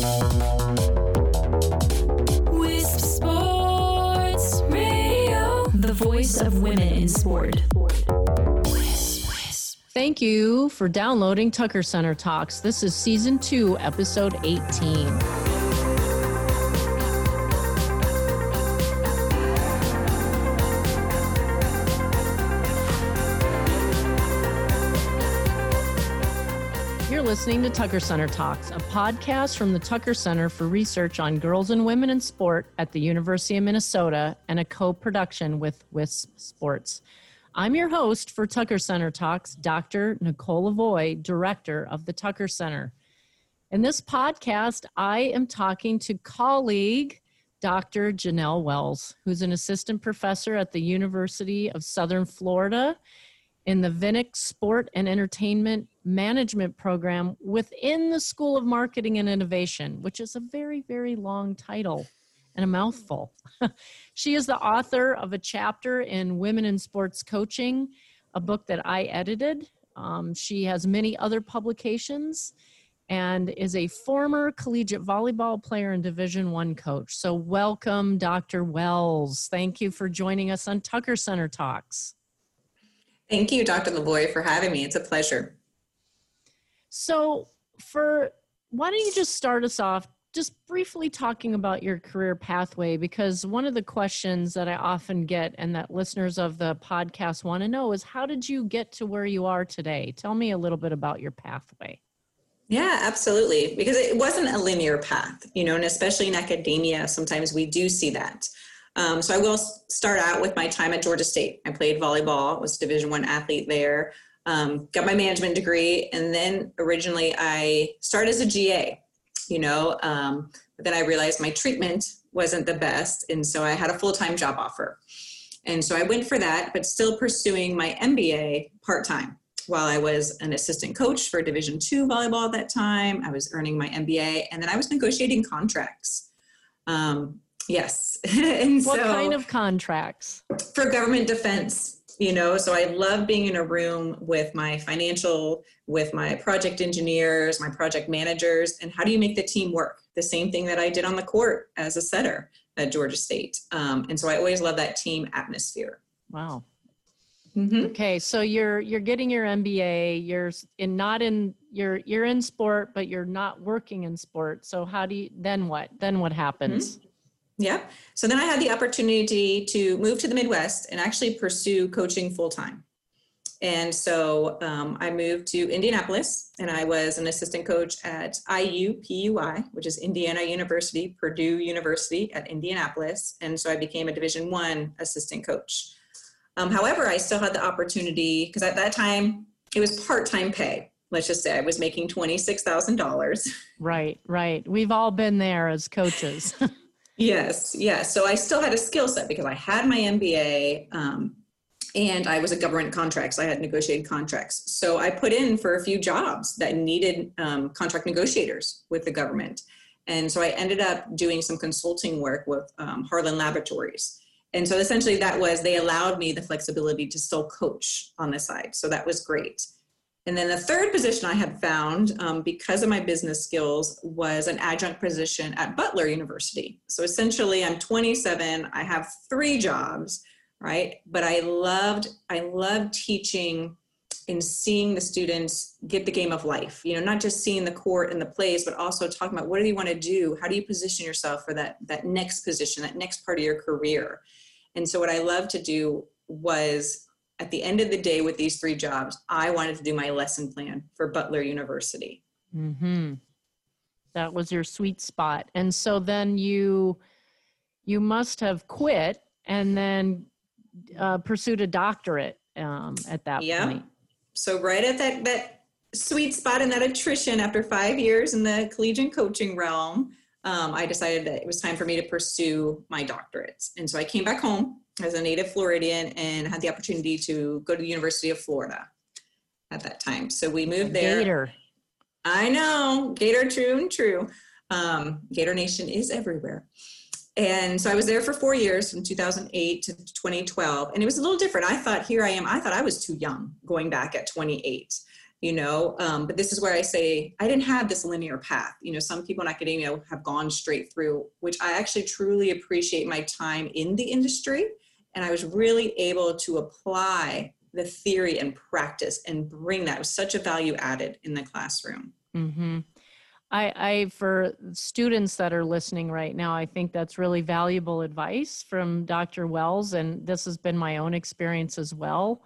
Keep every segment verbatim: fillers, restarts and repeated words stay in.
Wisp Sports Radio, the voice of women in sport. Thank you for downloading Tucker Center Talks. This is Season two, Episode eighteen. You're listening to Tucker Center Talks, a podcast from the Tucker Center for Research on Girls and Women in Sport at the University of Minnesota and a co-production with Wisp Sports. I'm your host for Tucker Center Talks, Doctor Nicole Lavoie, Director of the Tucker Center. In this podcast, I am talking to colleague Doctor Janelle Wells, who's an assistant professor at the University of Southern Florida in the Vinnick Sport and Entertainment Management Program within the School of Marketing and Innovation, which is a very, very long title and a mouthful. She is the author of a chapter in Women in Sports Coaching, a book that I edited. Um, she has many other publications and is a former collegiate volleyball player and Division I coach. So welcome, Doctor Wells. Thank you for joining us on Tucker Center Talks. Thank you, Doctor Lavoie, for having me. It's a pleasure. So for, why don't you just start us off just briefly talking about your career pathway, because one of the questions that I often get and that listeners of the podcast want to know is, how did you get to where you are today? Tell me a little bit about your pathway. Yeah, absolutely. Because it wasn't a linear path, you know, and especially in academia, sometimes we do see that. Um, so I will start out with my time at Georgia State. I played volleyball, was a Division I athlete there, um, got my management degree, and then originally I started as a G A, you know, um, but then I realized my treatment wasn't the best, and so I had a full-time job offer. And so I went for that, but still pursuing my M B A part-time. While I was an assistant coach for Division two volleyball at that time, I was earning my M B A, and then I was negotiating contracts. Um, Yes. and what so, kind of contracts? For government defense, you know, so I love being in a room with my financial, with my project engineers, my project managers, and how do you make the team work? The same thing that I did on the court as a setter at Georgia State. Um, and so I always love that team atmosphere. Wow. Mm-hmm. Okay, so you're you're getting your M B A. You're in not in you're you're in sport, but you're not working in sport. So how do you then what? Then what happens? Mm-hmm. Yeah. So then I had the opportunity to move to the Midwest and actually pursue coaching full time. And so um, I moved to Indianapolis, and I was an assistant coach at I U P U I, which is Indiana University, Purdue University at Indianapolis. And so I became a Division I assistant coach. Um, however, I still had the opportunity, because at that time it was part-time pay. Let's just say I was making twenty-six thousand dollars. Right, right. We've all been there as coaches. Yes, yes. So I still had a skill set because I had my M B A um, and I was a government contract. So I had negotiated contracts. So I put in for a few jobs that needed um, contract negotiators with the government. And so I ended up doing some consulting work with um, Harlan Laboratories. And so essentially that was, they allowed me the flexibility to still coach on the side. So that was great. And then the third position I had found, um, because of my business skills, was an adjunct position at Butler University. So essentially I'm twenty-seven, I have three jobs, right? But I loved, I loved teaching and seeing the students get the game of life, you know, not just seeing the court and the plays, but also talking about what do you want to do? How do you position yourself for that, that next position, that next part of your career? And so what I loved to do was, at the end of the day with these three jobs, I wanted to do my lesson plan for Butler University. Mm-hmm. That was your sweet spot. And so then you, you must have quit and then uh, pursued a doctorate um, at that yeah. point. So right at that, that sweet spot and that attrition after five years in the collegiate coaching realm, um, I decided that it was time for me to pursue my doctorates. And so I came back home as a native Floridian and had the opportunity to go to the University of Florida at that time. So we moved there. Gator. I know, Gator, true and true. Um, Gator Nation is everywhere. And so I was there for four years from two thousand eight to twenty twelve. And it was a little different. I thought, here I am. I thought I was too young going back at twenty-eight. you know, um, but this is where I say, I didn't have this linear path. You know, some people in academia have gone straight through, which I actually truly appreciate my time in the industry. And I was really able to apply the theory and practice and bring that. It was such a value added in the classroom. Mm-hmm. I, I, for students that are listening right now, I think that's really valuable advice from Doctor Wells. And this has been my own experience as well,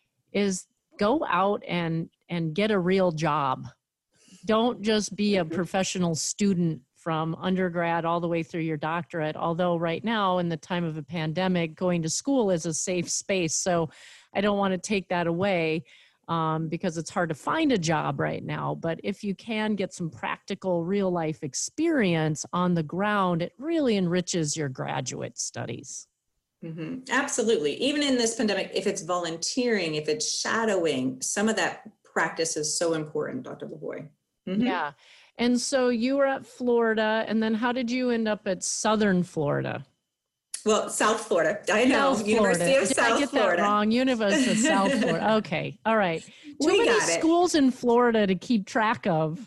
is go out and, and get a real job. Don't just be a professional student from undergrad all the way through your doctorate. Although right now in the time of a pandemic, going to school is a safe space. So I don't want to take that away. Um, because it's hard to find a job right now. But if you can get some practical real life experience on the ground, it really enriches your graduate studies. Mm-hmm. Absolutely. Even in this pandemic, if it's volunteering, if it's shadowing, some of that practice is so important, Doctor Lavoie. Mm-hmm. Yeah. And so you were at Florida, and then how did you end up at Southern Florida? Well, South Florida. I know. South University Florida. of Did South I get Florida. that wrong? University of South Florida. Okay. All right. Too We many got it. schools in Florida to keep track of.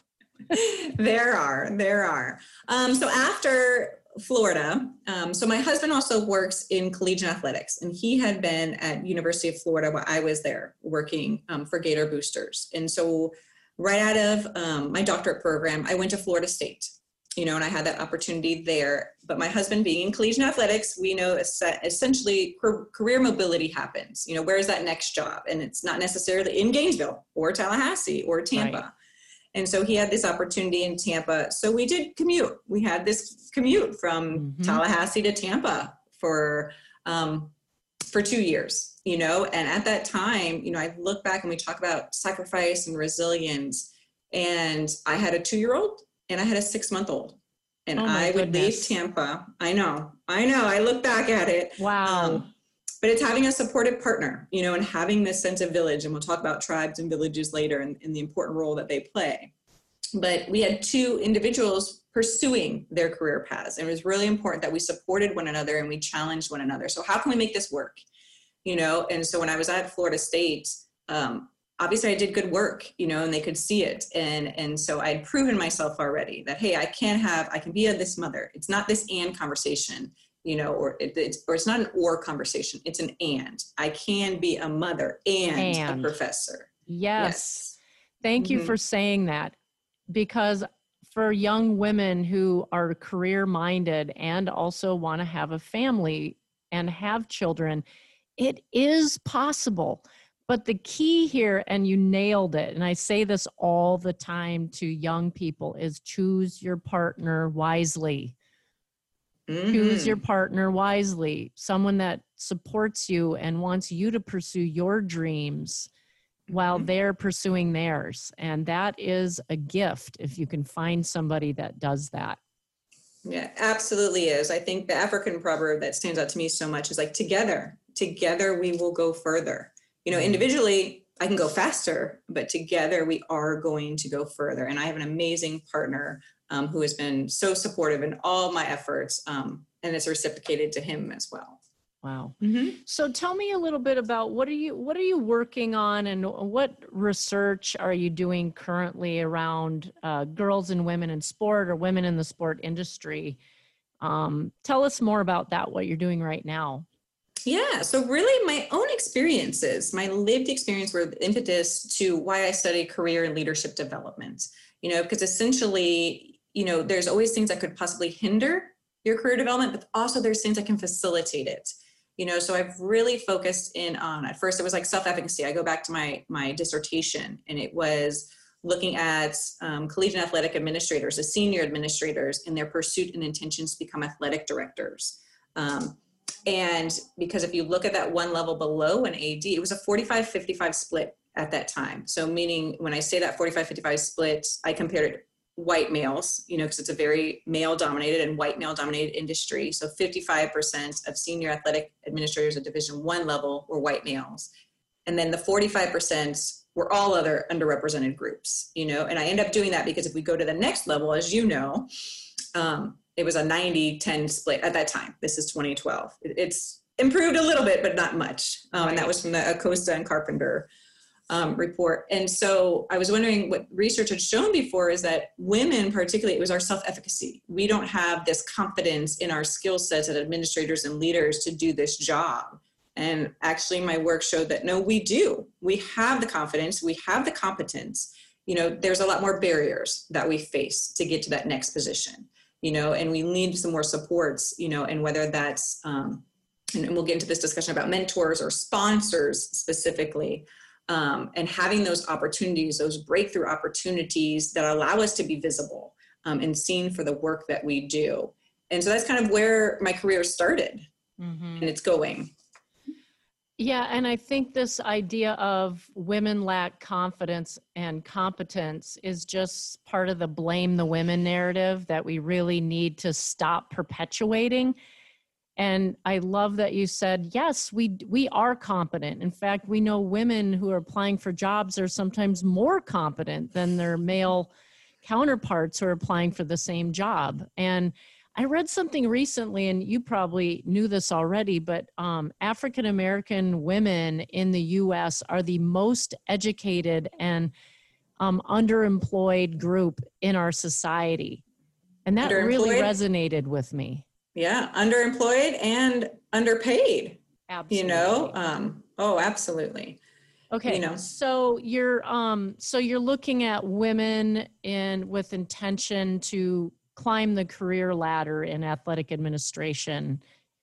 There are. There are. Um, so after Florida, um, so my husband also works in collegiate athletics, and he had been at University of Florida while I was there working um, for Gator Boosters. And so right out of um, my doctorate program, I went to Florida State. You know, and I had that opportunity there. But my husband being in collegiate athletics, we know essentially career mobility happens. You know, where's that next job? And it's not necessarily in Gainesville or Tallahassee or Tampa. Right. And so he had this opportunity in Tampa. So we did commute. We had this commute from mm-hmm. Tallahassee to Tampa for um, for two years, you know. And at that time, you know, I look back and we talk about sacrifice and resilience. And I had a two-year-old. And I had a six-month-old, and oh I would goodness. leave Tampa. I know, I know. I look back at it. Wow. Um, but it's having a supportive partner, you know, and having this sense of village. And we'll talk about tribes and villages later and, and the important role that they play. But we had two individuals pursuing their career paths. And it was really important that we supported one another and we challenged one another. So how can we make this work? You know, and so when I was at Florida State, um, obviously I did good work, you know, and they could see it. And, and so I'd proven myself already that, hey, I can have, I can be a this mother. It's not this and conversation, you know, or it, it's, or it's not an or conversation. It's an and. I can be a mother and, and. a professor. Yes. yes. Thank mm-hmm. you for saying that, because for young women who are career minded and also want to have a family and have children, it is possible. But the key here, and you nailed it, and I say this all the time to young people, is choose your partner wisely. Mm-hmm. Choose your partner wisely. Someone that supports you and wants you to pursue your dreams while mm-hmm. they're pursuing theirs. And that is a gift if you can find somebody that does that. Yeah, absolutely is. I think the African proverb that stands out to me so much is like, together, together we will go further. You know, individually, I can go faster, but together we are going to go further. And I have an amazing partner um, who has been so supportive in all my efforts, um, and it's reciprocated to him as well. Wow. Mm-hmm. So tell me a little bit about what are you what are you working on, and what research are you doing currently around uh, girls and women in sport, or women in the sport industry? Um, tell us more about that, what you're doing right now. Yeah, so really my own experiences, my lived experience were the impetus to why I study career and leadership development, you know, because essentially, you know, there's always things that could possibly hinder your career development, but also there's things that can facilitate it, you know, so I've really focused in on, at first it was like self-efficacy. I go back to my, my dissertation, and it was looking at um, collegiate athletic administrators, the senior administrators, in their pursuit and intentions to become athletic directors. Um, And because if you look at that one level below an A D, it was a forty-five fifty-five split at that time. So meaning when I say that forty-five fifty-five split, I compared it white males, you know, because it's a very male dominated and white male dominated industry. So fifty-five percent of senior athletic administrators at Division One level were white males. And then the forty-five percent were all other underrepresented groups, you know, and I end up doing that because if we go to the next level, as you know, um, it was a ninety ten split at that time. This is twenty twelve. It's improved a little bit, but not much. Um, right. And that was from the Acosta and Carpenter um, report. And so I was wondering what research had shown before is that women, particularly, it was our self-efficacy. We don't have this confidence in our skill sets as administrators and leaders to do this job. And actually my work showed that, no, we do. We have the confidence, we have the competence. You know, there's a lot more barriers that we face to get to that next position, you know, and we need some more supports, you know, and whether that's, um, and we'll get into this discussion about mentors or sponsors specifically, um, and having those opportunities, those breakthrough opportunities that allow us to be visible um, and seen for the work that we do. And so that's kind of where my career started, mm-hmm. and it's going. Yeah, and I think this idea of women lack confidence and competence is just part of the blame the women narrative that we really need to stop perpetuating. And I love that you said, yes, we we are competent. In fact, we know women who are applying for jobs are sometimes more competent than their male counterparts who are applying for the same job. And I read something recently, and you probably knew this already, but um, African-American women in the U S are the most educated and um, underemployed group in our society. And that really resonated with me. Yeah, underemployed and underpaid. Absolutely. You know, um, oh, absolutely. Okay, you know. so you're um, so you're looking at women in with intention to climb the career ladder in athletic administration.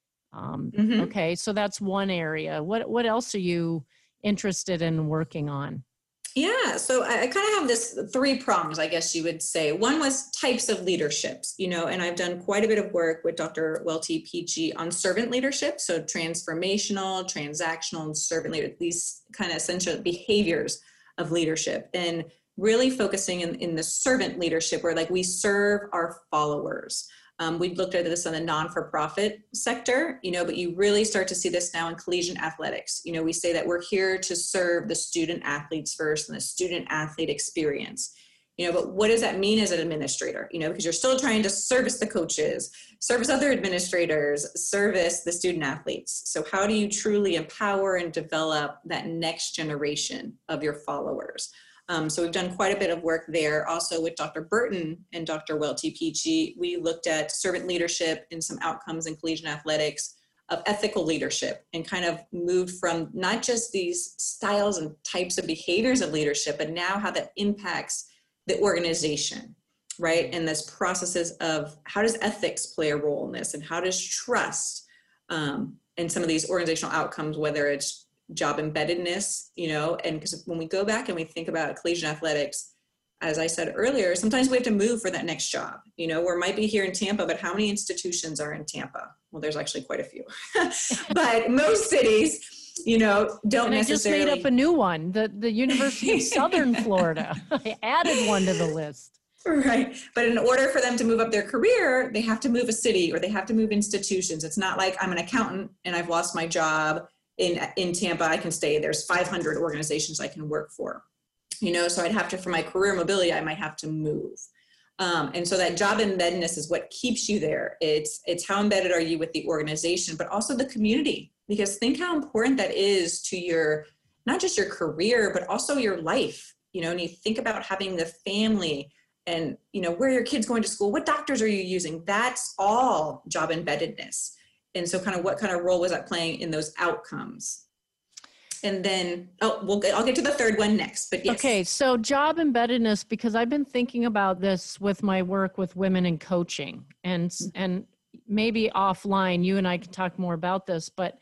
Um, mm-hmm. Okay, so that's one area. What what else are you interested in working on? Yeah, so I, I kind of have this three prongs, I guess you would say. One was types of leaderships, you know, and I've done quite a bit of work with Doctor Welty Peachy on servant leadership, so transformational, transactional, and servant leadership, these kind of essential behaviors of leadership, and really focusing in, in the servant leadership where like we serve our followers. Um, we've looked at this in the non-for-profit sector, you know, but you really start to see this now in collegiate athletics. You know, we say that we're here to serve the student athletes first and the student athlete experience, you know, but what does that mean as an administrator? You know, because you're still trying to service the coaches, service other administrators, service the student athletes. So how do you truly empower and develop that next generation of your followers? Um, so we've done quite a bit of work there. Also with Doctor Burton and Doctor Welty Peachy, we looked at servant leadership and some outcomes in collegiate athletics of ethical leadership and kind of moved from not just these styles and types of behaviors of leadership, but now how that impacts the organization, right? And this processes of how does ethics play a role in this, and how does trust um, and some of these organizational outcomes, whether it's job embeddedness, you know, and because when we go back and we think about collegiate athletics, as I said earlier, sometimes we have to move for that next job. You know, we might be here in Tampa, but how many institutions are in Tampa? Well, there's actually quite a few, but most cities, you know, don't and necessarily. I just made up a new one, the, the University of Southern Florida. I added one to the list. Right. But in order for them to move up their career, they have to move a city or they have to move institutions. It's not like I'm an accountant and I've lost my job in in Tampa, I can stay. There's five hundred organizations I can work for, you know, so I'd have to, for my career mobility, I might have to move. Um, and so that job embeddedness is what keeps you there. It's, it's how embedded are you with the organization, but also the community, because think how important that is to your, not just your career, but also your life, you know, and you think about having the family and, you know, where your kid's going to school, what doctors are you using? That's all job embeddedness. And so kind of what kind of role was that playing in those outcomes? And then, oh, we'll get, I'll get to the third one next, but yes. Okay, so job embeddedness, because I've been thinking about this with my work with women in coaching, and, and maybe offline, you and I can talk more about this, but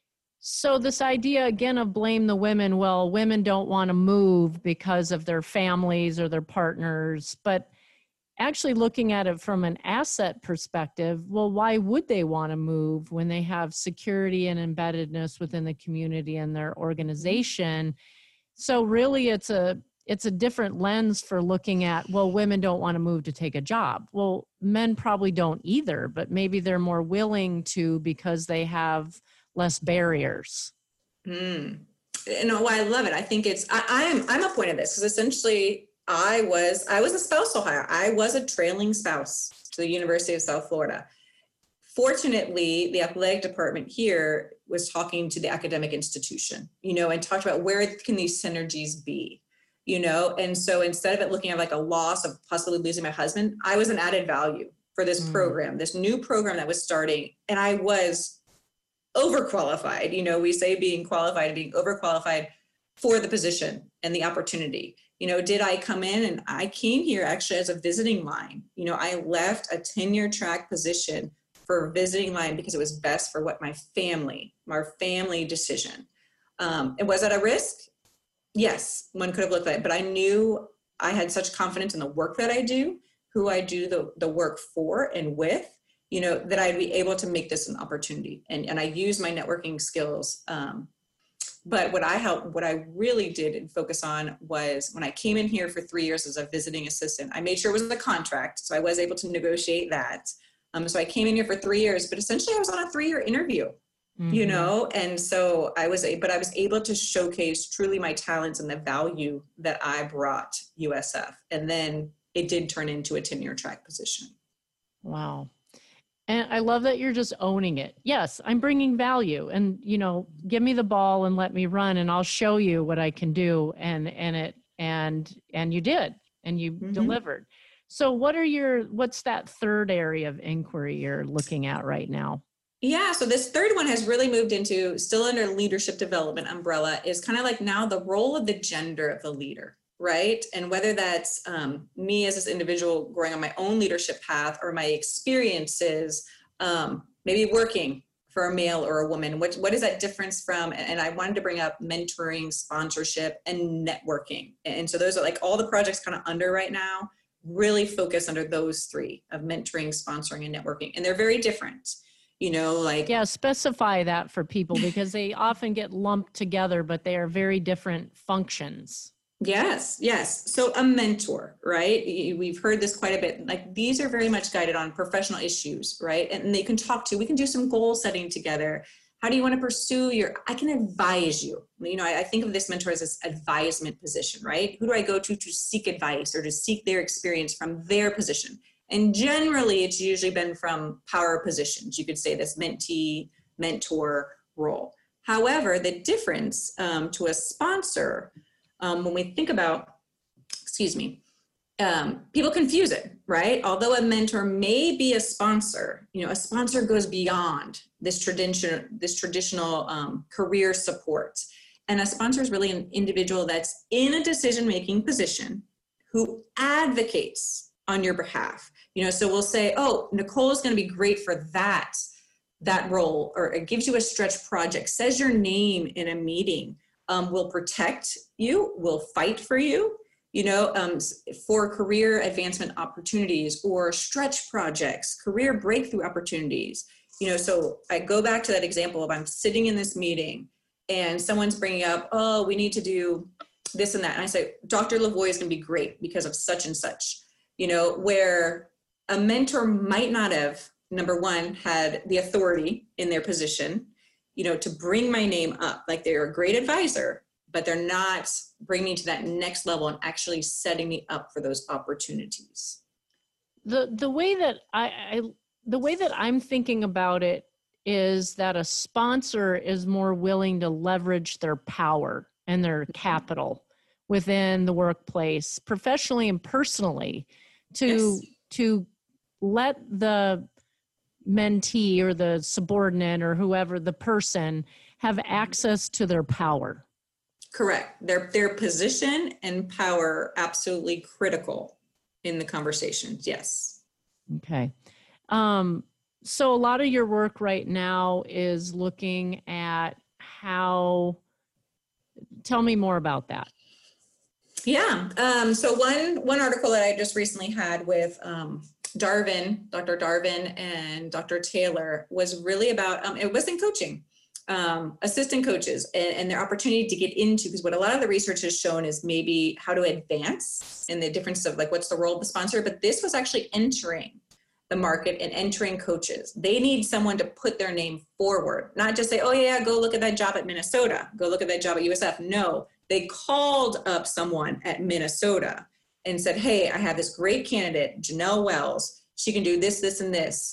so this idea again of blame the women, well, women don't want to move because of their families or their partners, but actually looking at it from an asset perspective, well, why would they want to move when they have security and embeddedness within the community and their organization? So really it's a it's a different lens for looking at, well, women don't want to move to take a job. Well, men probably don't either, but maybe they're more willing to because they have less barriers. Mm. You know, I love it. I think it's, I, I'm, I'm a point of this because essentially I was, I was a spousal hire. I was a trailing spouse to the University of South Florida. fortunately, the athletic department here was talking to the academic institution, you know, and talked about where can these synergies be, you know? And so instead of it looking at like a loss of possibly losing my husband, I was an added value for this mm. program, this new program that was starting. And I was overqualified, you know, we say being qualified, being overqualified for the position and the opportunity. You know, did I come in and I came here actually as a visiting line? You know, I left a tenure track position for a visiting line because it was best for what my family, my family decision. Um, and was that a risk? Yes, one could have looked at it, but I knew I had such confidence in the work that I do, who I do the, the work for and with, you know, that I'd be able to make this an opportunity. And, and I use my networking skills. Um, but what I helped, what I really did and focus on was when I came in here for three years as a visiting assistant, I made sure it was a contract. So I was able to negotiate that. Um, so I came in here for three years, but essentially I was on a three-year interview, mm-hmm. you know, and so I was, but I was able to showcase truly my talents and the value that I brought U S F. And then it did turn into a tenure track position. Wow. And I love that you're just owning it. Yes, I'm bringing value, and, you know, give me the ball and let me run and I'll show you what I can do. And, and it, and, and you did, and you mm-hmm. delivered. So what are your, what's that third area of inquiry you're looking at right now? Yeah. So this third one has really moved into, still under leadership development umbrella, is kind of like now the role of the gender of the leader, right? And whether that's um, me as this individual growing on my own leadership path, or my experiences, um, maybe working for a male or a woman, what, what is that difference from? And I wanted to bring up mentoring, sponsorship, and networking. And so those are like all the projects kind of under right now, really focus under those three of mentoring, sponsoring, and networking. And they're very different, you know, like. Yeah, specify that for people because they often get lumped together, but they are very different functions. Yes, yes. So a mentor, right? We've heard this quite a bit. Like these are very much guided on professional issues, right? And they can talk to, we can do some goal setting together. How do you want to pursue your, I can advise you. You know, I, I think of this mentor as this advisement position, right? Who do I go to to seek advice or to seek their experience from their position? And generally it's usually been from power positions. You could say this mentee, mentor role. However, the difference um, to a sponsor, Um, when we think about, excuse me, um, people confuse it, right? Although a mentor may be a sponsor, you know, a sponsor goes beyond this tradition, this traditional um, career support. And a sponsor is really an individual that's in a decision-making position who advocates on your behalf. You know, so we'll say, oh, Nicole is going to be great for that, that role, or it gives you a stretch project, says your name in a meeting. Um, will protect you, will fight for you, you know, um, for career advancement opportunities or stretch projects, career breakthrough opportunities. You know, so I go back to that example of I'm sitting in this meeting and someone's bringing up, oh, we need to do this and that. And I say, Doctor Lavoie is going to be great because of such and such, you know, where a mentor might not have, number one, had the authority in their position, you know, to bring my name up. Like they're a great advisor, but they're not bringing me to that next level and actually setting me up for those opportunities. The the way that I, I the way that I'm thinking about it is that a sponsor is more willing to leverage their power and their capital within the workplace, professionally and personally, to yes. to let the mentee or the subordinate or whoever the person have access to their power. Correct. Their their position and power absolutely critical in the conversations. Yes. Okay. Um, so a lot of your work right now is looking at how, tell me more about that. Yeah. Um, so one one article that I just recently had with um, Darvin, Doctor Darvin and Doctor Taylor was really about, um, it wasn't coaching, um, assistant coaches and, and their opportunity to get into, because what a lot of the research has shown is maybe how to advance and the difference of like, what's the role of the sponsor, but this was actually entering the market and entering coaches. They need someone to put their name forward, not just say, oh yeah, go look at that job at Minnesota, go look at that job at U S F. No, they called up someone at Minnesota and said, hey, I have this great candidate, Janelle Wells. She can do this, this, and this.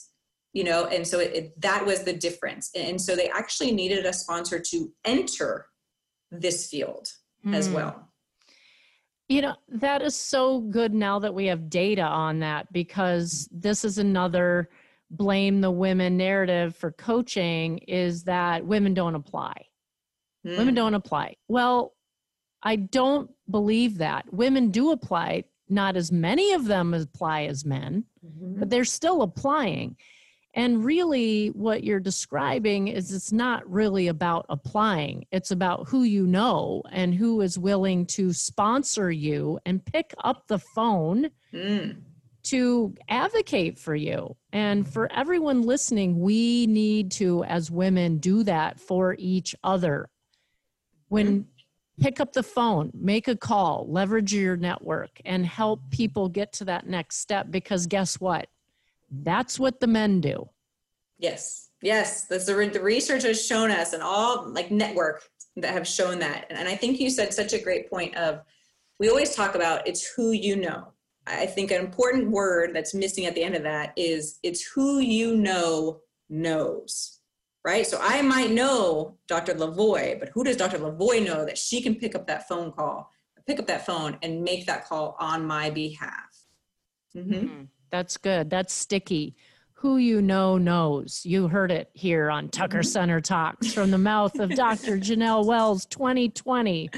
you know, and so it, it, that was the difference. And so they actually needed a sponsor to enter this field mm. as well. You know, that is so good now that we have data on that, because this is another blame the women narrative for coaching, is that women don't apply. Mm. Women don't apply. Well, I don't believe that. Women do apply. Not as many of them apply as men, mm-hmm. but they're still applying. And really what you're describing is it's not really about applying. It's about who you know and who is willing to sponsor you and pick up the phone mm. to advocate for you. And for everyone listening, we need to, as women, do that for each other. When mm. pick up the phone, make a call, leverage your network, and help people get to that next step, because guess what? That's what the men do. Yes. Yes. That's the, the research has shown us, and all like network that have shown that. And, and I think you said such a great point of, we always talk about it's who you know. I think an important word that's missing at the end of that is it's who you know knows, right? So I might know Doctor Lavoie, but who does Doctor Lavoie know that she can pick up that phone call, pick up that phone and make that call on my behalf? Mm-hmm. Mm-hmm. That's good. That's sticky. Who you know knows. You heard it here on Tucker Center Talks from the mouth of Doctor Janelle Wells, twenty twenty.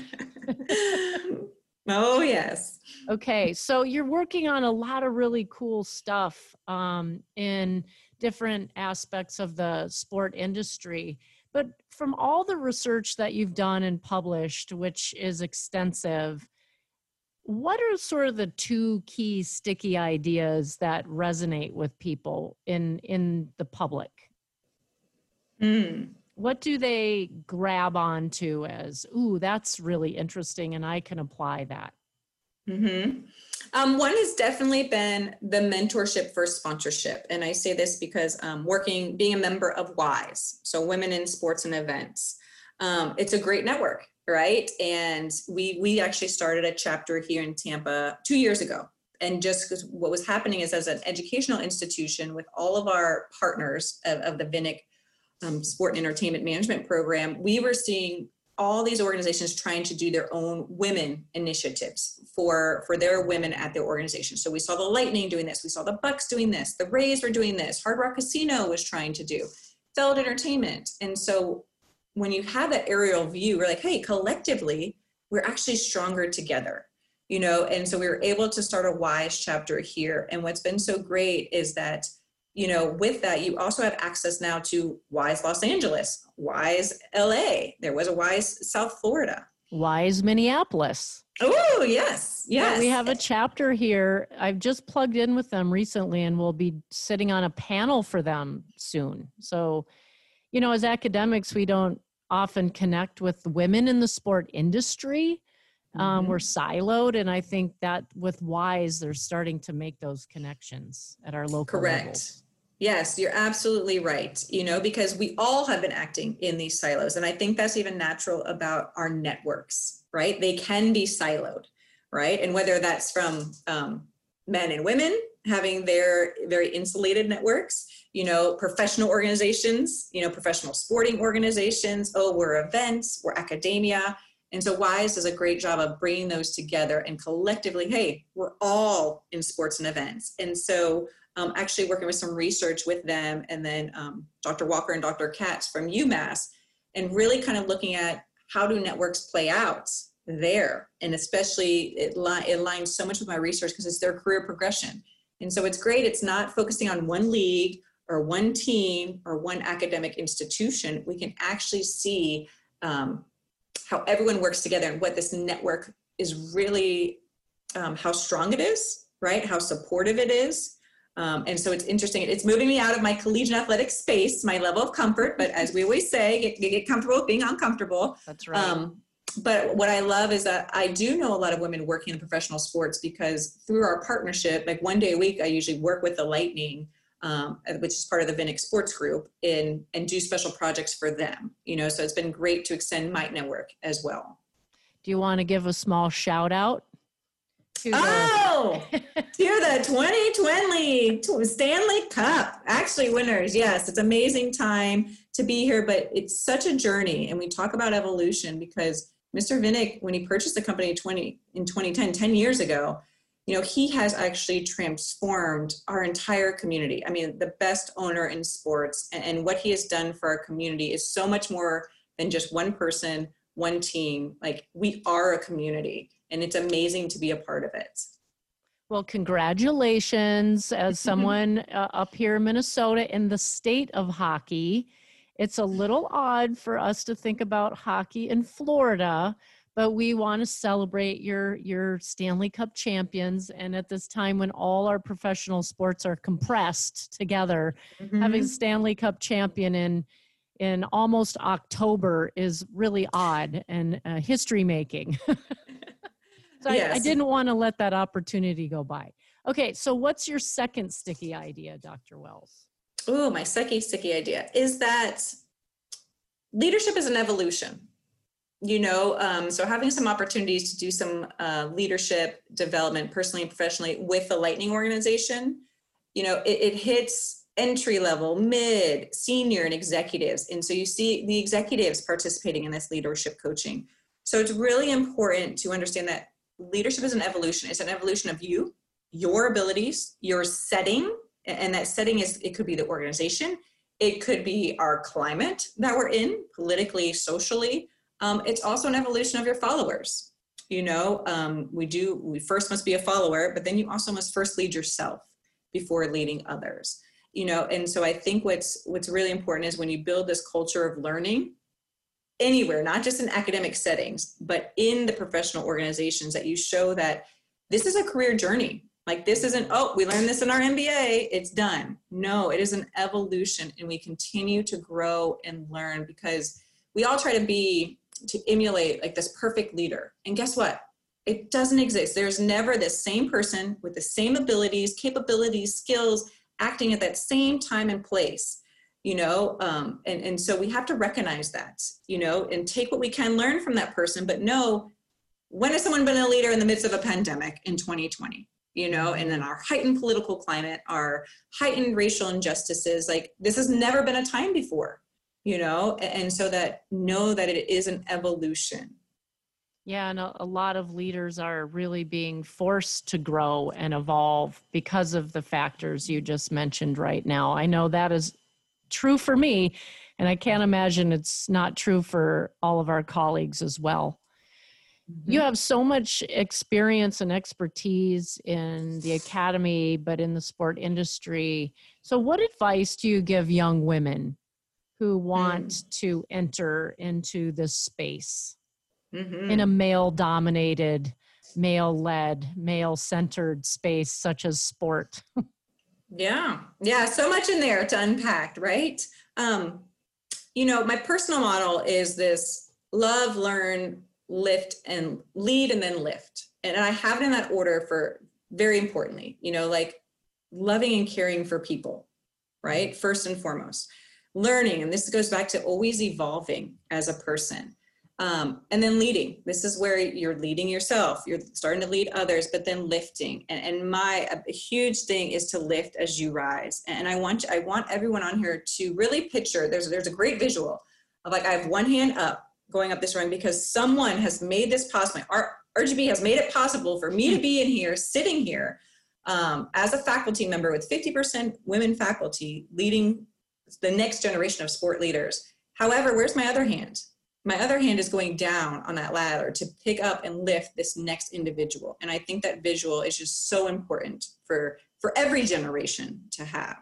Oh, yes. Okay. So you're working on a lot of really cool stuff um, in different aspects of the sport industry. But from all the research that you've done and published, which is extensive, what are sort of the two key sticky ideas that resonate with people in, in the public? Mm. What do they grab onto as, ooh, that's really interesting and I can apply that? Mm-hmm. Um, one has definitely been the mentorship for sponsorship. And I say this because um, working, being a member of WISE, so Women in Sports and Events, um, it's a great network. Right. And we we actually started a chapter here in Tampa two years ago. And just because what was happening is, as an educational institution with all of our partners of, of the V I N C um, Sport and Entertainment Management Program, we were seeing all these organizations trying to do their own women initiatives for, for their women at their organization. So we saw the Lightning doing this. We saw the Bucks doing this. The Rays were doing this. Hard Rock Casino was trying to do. Feld Entertainment. And so when you have that aerial view, we're like, hey, collectively, we're actually stronger together, you know? And so we were able to start a WISE chapter here. And what's been so great is that, you know, with that, you also have access now to WISE Los Angeles, WISE L A. There was a WISE South Florida. WISE Minneapolis. Oh, yes. Yes. Yeah, we have a chapter here. I've just plugged in with them recently, and we'll be sitting on a panel for them soon. So, you know, as academics, we don't often connect with women in the sport industry. Um, mm-hmm. We're siloed. And I think that with WISE, they're starting to make those connections at our local Correct. Levels. Yes, you're absolutely right. You know, because we all have been acting in these silos. And I think that's even natural about our networks, right? They can be siloed, right? And whether that's from um, men and women having their very insulated networks, you know, professional organizations, you know, professional sporting organizations, oh, we're events, we're academia. And so WISE does a great job of bringing those together and collectively, hey, we're all in sports and events. And so um, actually working with some research with them, and then um, Doctor Walker and Doctor Katz from UMass, and really kind of looking at how do networks play out there. And especially it, li- it aligns so much with my research because it's their career progression. And so it's great. It's not focusing on one league or one team or one academic institution. We can actually see um, how everyone works together and what this network is really, um, how strong it is, right? How supportive it is. Um, and so it's interesting. It's moving me out of my collegiate athletic space, my level of comfort. But as we always say, get, get comfortable with being uncomfortable. That's right. Um, but what I love is that I do know a lot of women working in professional sports, because through our partnership, like one day a week, I usually work with the Lightning, um, which is part of the V I N C Sports Group, in, and do special projects for them. You know, so it's been great to extend my network as well. Do you want to give a small shout out? to the oh, to the twenty twenty Stanley Cup. Actually, winners. Yes, it's amazing time to be here, but it's such a journey. And we talk about evolution because Mister Vinik, when he purchased the company twenty in twenty ten, ten years ago, you know, he has actually transformed our entire community. I mean, the best owner in sports, and, and what he has done for our community is so much more than just one person, one team. Like, we are a community, and it's amazing to be a part of it. Well, congratulations as someone uh, up here in Minnesota in the state of hockey. It's a little odd for us to think about hockey in Florida, but we want to celebrate your your Stanley Cup champions. And at this time when all our professional sports are compressed together, mm-hmm. having a Stanley Cup champion in in almost October is really odd and uh, history making. So yes. I, I didn't want to let that opportunity go by. Okay, so what's your second sticky idea, Doctor Wells? Oh, my second sticky idea is that leadership is an evolution. You know, um, so having some opportunities to do some uh, leadership development personally and professionally with the Lightning organization, you know, it, it hits entry level, mid, senior, and executives. And so you see the executives participating in this leadership coaching. So it's really important to understand that leadership is an evolution. It's an evolution of you, your abilities, your setting, and that setting is, it could be the organization, it could be our climate that we're in, politically, socially. Um, it's also an evolution of your followers. You know, um, we do, we first must be a follower, but then you also must first lead yourself before leading others. You know, and so I think what's what's really important is when you build this culture of learning anywhere, not just in academic settings, but in the professional organizations, that you show that this is a career journey. Like, this isn't, oh, we learned this in our M B A, it's done. No, it is an evolution, and we continue to grow and learn because we all try to be, to emulate like this perfect leader. And guess what? It doesn't exist. There's never this same person with the same abilities, capabilities, skills, acting at that same time and place, you know? Um, and, and so we have to recognize that, you know, and take what we can learn from that person, but know, when has someone been a leader in the midst of a pandemic in twenty twenty? You know, and then our heightened political climate, our heightened racial injustices, like, this has never been a time before, you know, and so that know that it is an evolution. Yeah, and a, a lot of leaders are really being forced to grow and evolve because of the factors you just mentioned right now. I know that is true for me, and I can't imagine it's not true for all of our colleagues as well. Mm-hmm. You have so much experience and expertise in the academy, but in the sport industry. So what advice do you give young women who want mm. to enter into this space mm-hmm. in a male-dominated, male-led, male-centered space such as sport? Yeah. Yeah. So much in there to unpack, right? Um, you know, my personal model is this: love, learn, lift, and lead, and then lift. And I have it in that order for, very importantly, you know, like loving and caring for people, right? First and foremost. Learning, and this goes back to always evolving as a person. Um, and then leading. This is where you're leading yourself. You're starting to lead others, but then lifting. And, and my a huge thing is to lift as you rise. And I want I want everyone on here to really picture, there's, there's a great visual of, like, I have one hand up, going up this rung because someone has made this possible. Our R G B has made it possible for me to be in here, sitting here um, as a faculty member with fifty percent women faculty, leading the next generation of sport leaders. However, where's my other hand? My other hand is going down on that ladder to pick up and lift this next individual. And I think that visual is just so important for, for every generation to have.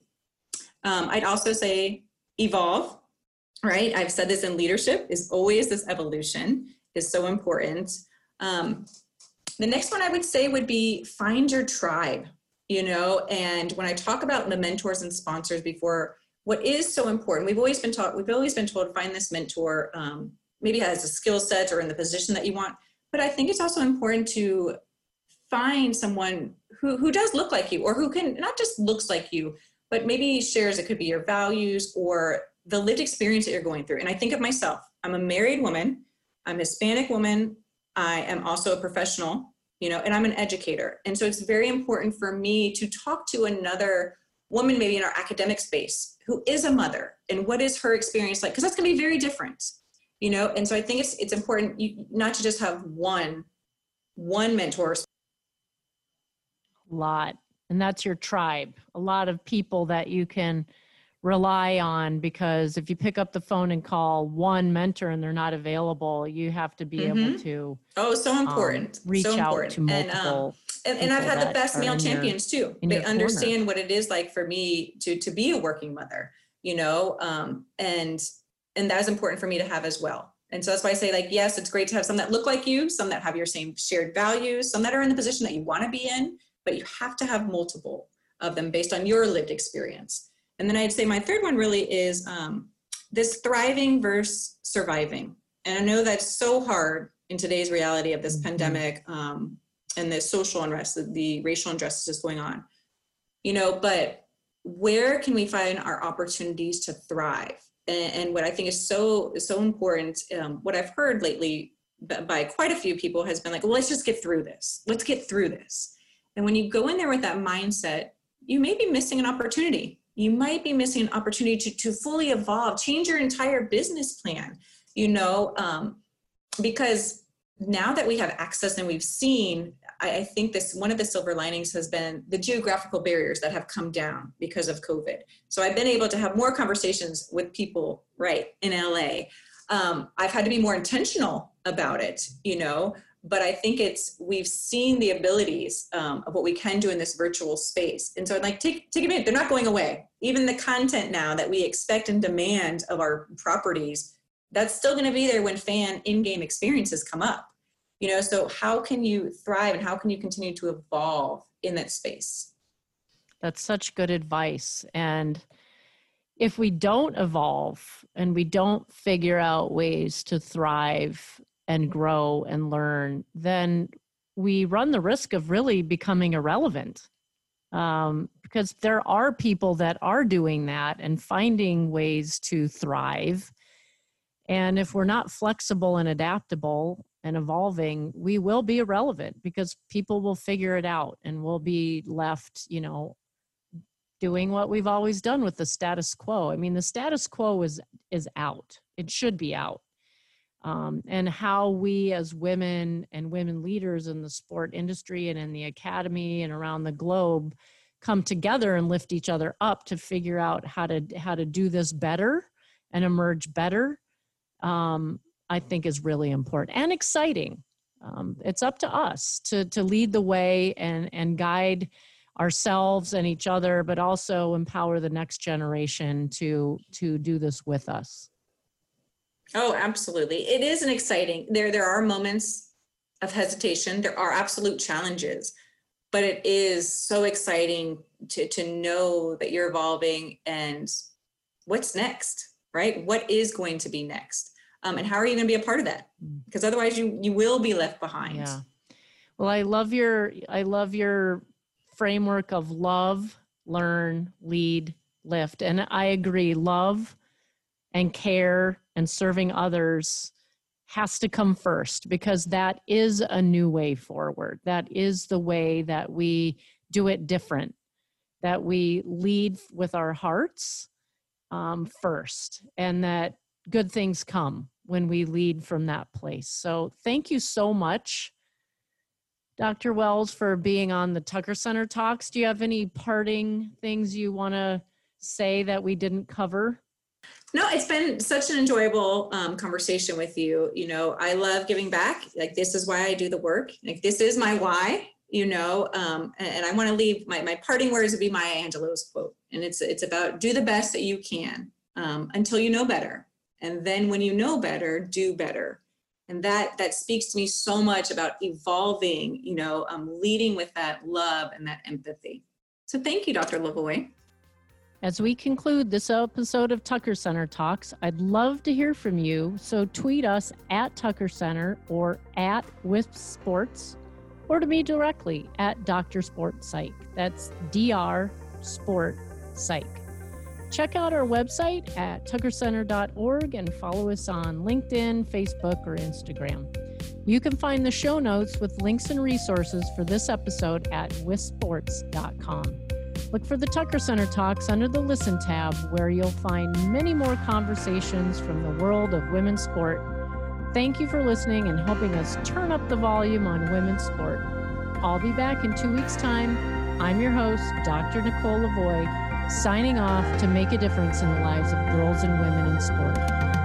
Um, I'd also say evolve. Right? I've said this in leadership, is always this evolution is so important. Um, the next one I would say would be find your tribe, you know, and when I talk about the mentors and sponsors before, what is so important, we've always been taught, we've always been told to find this mentor, um, maybe has a skill set or in the position that you want, but I think it's also important to find someone who, who does look like you, or who can, not just looks like you, but maybe shares, it could be your values or the lived experience that you're going through. And I think of myself, I'm a married woman, I'm a Hispanic woman, I am also a professional you know, and I'm an educator. And so it's very important for me to talk to another woman, maybe in our academic space, who is a mother, and what is her experience like? Because that's going to be very different, you know? And so I think it's, it's important you, not to just have one, one mentor. A lot. And that's your tribe, a lot of people that you can rely on, because if you pick up the phone and call one mentor and they're not available, you have to be Mm-hmm. able to oh so important um, reach so out important. to multiple and, um, and, and I've had the best male your, champions too. They understand corner. what it is like for me to to be a working mother, you know, um, and and that is important for me to have as well. And so that's why I say, like, yes, it's great to have some that look like you, some that have your same shared values, some that are in the position that you want to be in, but you have to have multiple of them based on your lived experience. And then I'd say my third one really is um, this thriving versus surviving. And I know that's so hard in today's reality of this mm-hmm. pandemic um, and the social unrest, the, the racial injustices going on, you know, but where can we find our opportunities to thrive? And, and what I think is so, so important, um, what I've heard lately by quite a few people has been like, well, let's just get through this. Let's get through this. And when you go in there with that mindset, you may be missing an opportunity. You might be missing an opportunity to, to fully evolve, change your entire business plan, you know, um, because now that we have access and we've seen, I, I think this, one of the silver linings has been the geographical barriers that have come down because of COVID. So I've been able to have more conversations with people, right, in L A. Um, I've had to be more intentional about it, you know, but I think it's, we've seen the abilities um, of what we can do in this virtual space. And so I'd like, take, take a minute, they're not going away. Even the content now that we expect and demand of our properties, that's still going to be there when fan in-game experiences come up, you know, so how can you thrive and how can you continue to evolve in that space? That's such good advice. And if we don't evolve and we don't figure out ways to thrive and grow and learn, then we run the risk of really becoming irrelevant. Um, because there are people that are doing that and finding ways to thrive. And if we're not flexible and adaptable and evolving, we will be irrelevant because people will figure it out and we'll be left, you know, doing what we've always done with the status quo. I mean, the status quo is, is out. It should be out. Um, and how we as women and women leaders in the sport industry and in the academy and around the globe come together and lift each other up to figure out how to, how to do this better and emerge better, um, I think is really important and exciting. Um, it's up to us to, to lead the way and, and guide ourselves and each other, but also empower the next generation to, to do this with us. Oh, absolutely. It is an exciting, there, there are moments of hesitation. There are absolute challenges, but it is so exciting to, to know that you're evolving and what's next, right? What is going to be next? Um, and how are you going to be a part of that? Because otherwise you, you will be left behind. Yeah. Well, I love your, I love your framework of love, learn, lead, lift. And I agree, love and care and serving others has to come first, because that is a new way forward. That is the way that we do it different, that we lead with our hearts um, first, and that good things come when we lead from that place. So thank you so much, Doctor Wells, for being on the Tucker Center Talks. Do you have any parting things you want to say that we didn't cover? No, it's been such an enjoyable um, conversation with you. You know, I love giving back. Like, this is why I do the work. Like, this is my why, you know, um, and, and I want to leave my, my parting words would be Maya Angelou's quote. And it's, it's about do the best that you can um, until you know better. And then when you know better, do better. And that, that speaks to me so much about evolving, you know, um, leading with that love and that empathy. So thank you, Doctor Lavoie. As we conclude this episode of Tucker Center Talks, I'd love to hear from you. So tweet us at Tucker Center or at Wisp Sports, or to me directly at Doctor Sport Psych. That's D R Sport Psych. Check out our website at tucker center dot org and follow us on LinkedIn, Facebook, or Instagram. You can find the show notes with links and resources for this episode at wisp sports dot com. Look for the Tucker Center Talks under the Listen tab, where you'll find many more conversations from the world of women's sport. Thank you for listening and helping us turn up the volume on women's sport. I'll be back in two weeks' time. I'm your host, Doctor Nicole Lavoie, signing off to make a difference in the lives of girls and women in sport.